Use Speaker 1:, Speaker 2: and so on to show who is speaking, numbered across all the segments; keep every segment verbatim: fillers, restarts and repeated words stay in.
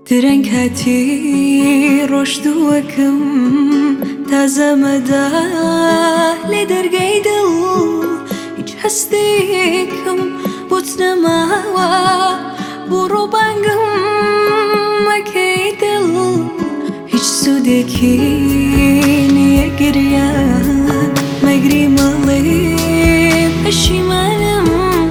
Speaker 1: درەنگ هاتی ڕۆشتووەکەم تازە مەدا لێ دەرگای دڵ هیچ هەستێکم بۆت نەماوە بۆ ڕۆبانگم مەکەی دڵ هیچ سوودێکی نییە گریان مەگری مەڵێ پەشیمانم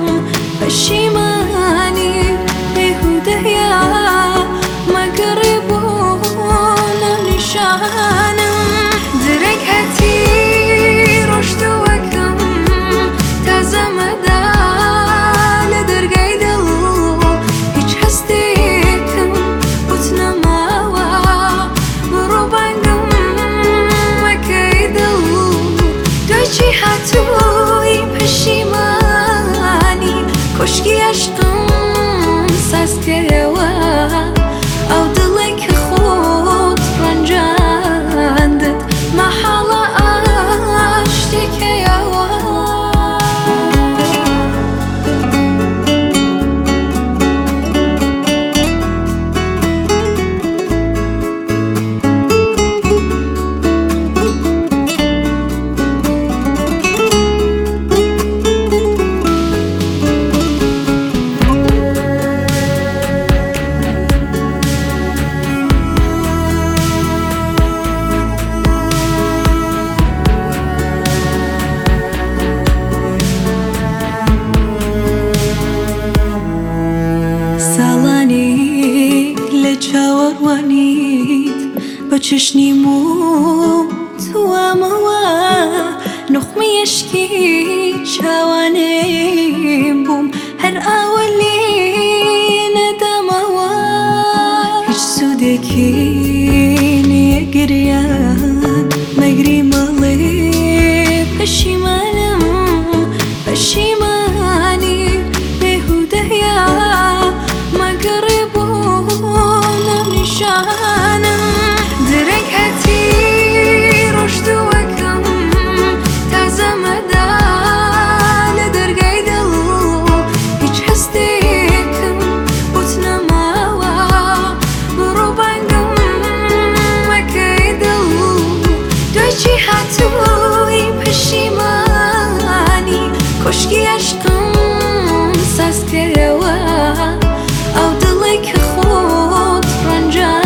Speaker 1: پەشیمانی بێهودەیە مەگەڕێ بۆ ناو نیشانم درەنگ هاتی ڕۆشتووەکەم تازە مەدا لە دەرگای دڵ هیچ هەستێکم بۆت نەماوە بۆ ڕۆبانگم مەکەی دڵ دوای چی هاتووی پەشیمانی کۆشکی عەشقم سازکەوە ئەو دڵێ کە خۆت ڕەنجاندت مەحاڵە ئاشتێکەیەوە چاوەڕوانیت بە چشنی موتوامەوە نوخمی یشکی چاوانێم بووم هەر ئاوە لێ نەدامەوە هیچ سوودێکی نییە گریان مەگری مەڵێ پەشیمانم پەشیمانی بێهودەیە مەگەڕێ بۆ درەنگ هاتی ڕۆشتووەکەم تازە مەدا لە دەرگای دڵ هیچ هەستێکم بۆت نەماوە بۆ ڕۆبانگم مەکەی دڵ دوای چی هاتووی پەشیمانی کۆشکی عەشقم سازکەوە ئەو دڵێ کە خۆت ڕەنجاندت